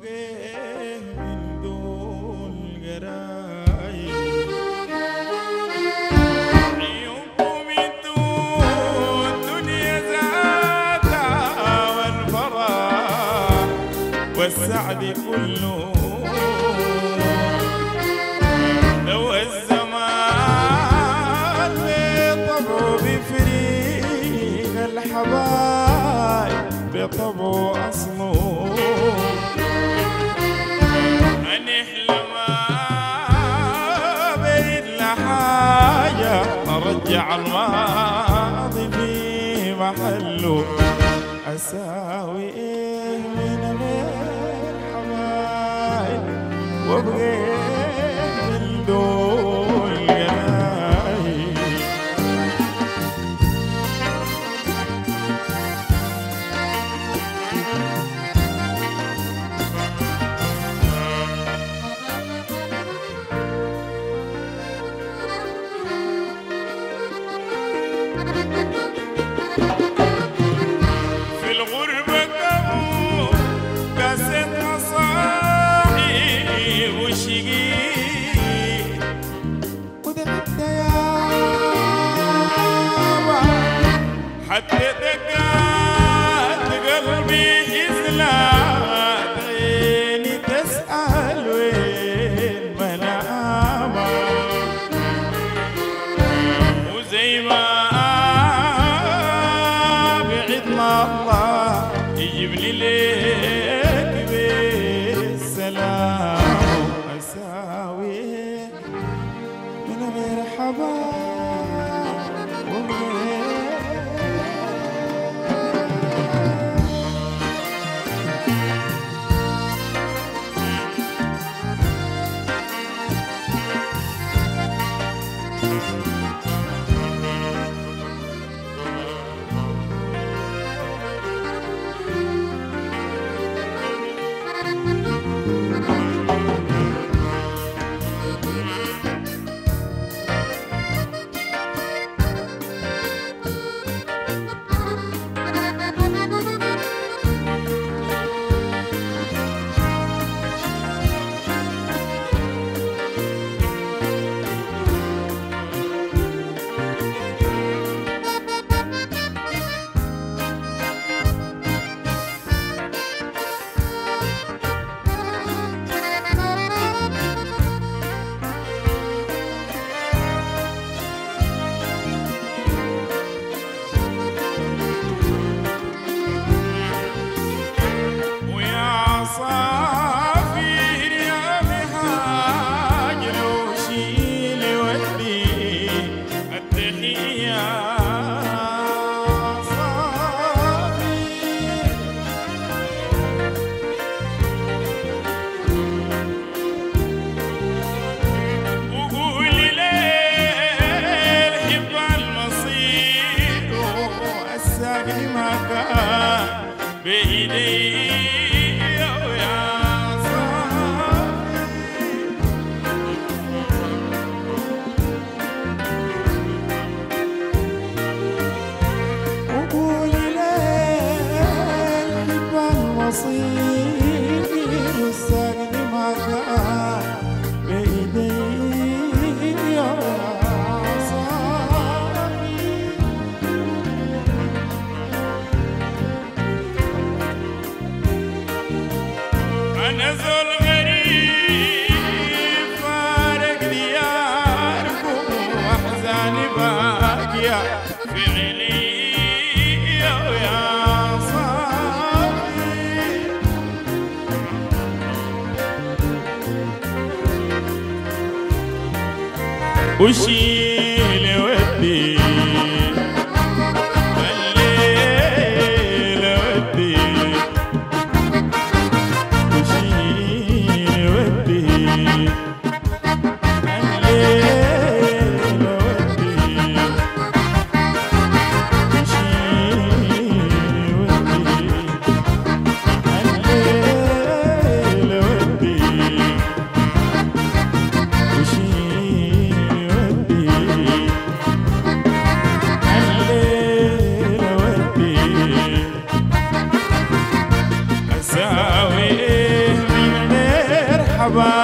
وابقيه من دون قرايب عيونكم انتوا الدنيا ذاتها والفرح والسعد كله لو الزمان بطبعه بفريق الحبايب بطبعه أصله نحلم بين حاجة نرجع الماضي في محله أساوي إيه من غير حبايب وابقى من دول قرايب في الغربة كم قاسيتها صاحي وشقيق ودمت يابا حتى دقات قلبي حزلات عيني تسأل وين منامك وزي ما بعدنا الله يجيبني ليك بالسلام أساوي من غير حبايب وغير بإيدي ويا صاحبي وقولي ليه الحب المصير والسجن ما كان بإيدي ويا صاحبي أنا زول غريب فارق دياركم وأحزاني باقية في عيني ويا صاحبي وشيل ودي الليل ودي وشيل ودي القبائل